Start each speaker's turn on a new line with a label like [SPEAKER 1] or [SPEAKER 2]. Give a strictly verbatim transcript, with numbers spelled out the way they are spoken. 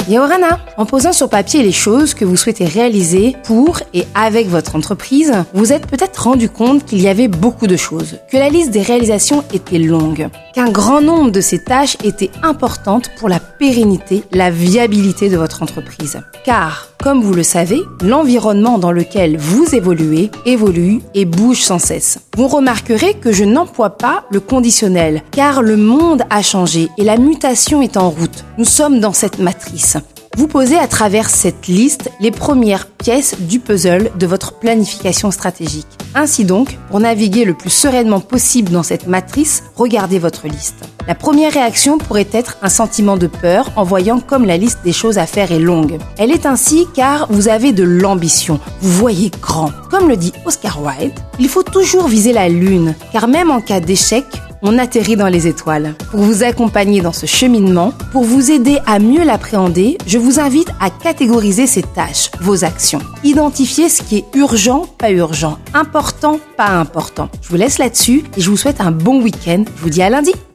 [SPEAKER 1] Yaorana, en posant sur papier les choses que vous souhaitez réaliser pour et avec votre entreprise, vous êtes peut-être rendu compte qu'il y avait beaucoup de choses, que la liste des réalisations était longue, qu'un grand nombre de ces tâches étaient importantes pour la pérennité, la viabilité de votre entreprise. Car, comme vous le savez, l'environnement dans lequel vous évoluez évolue et bouge sans cesse. Vous remarquerez que je n'emploie pas le conditionnel, car le monde a changé et la mutation est en route. Nous sommes dans cette matrice. Vous posez à travers cette liste les premières pièces du puzzle de votre planification stratégique. Ainsi donc, pour naviguer le plus sereinement possible dans cette matrice, regardez votre liste. La première réaction pourrait être un sentiment de peur en voyant comme la liste des choses à faire est longue. Elle est ainsi car vous avez de l'ambition, vous voyez grand. Comme le dit Oscar Wilde, il faut toujours viser la lune, car même en cas d'échec, on atterrit dans les étoiles. Pour vous accompagner dans ce cheminement, pour vous aider à mieux l'appréhender, je vous invite à catégoriser ces tâches, vos actions. Identifiez ce qui est urgent, pas urgent, important, pas important. Je vous laisse là-dessus et je vous souhaite un bon week-end. Je vous dis à lundi.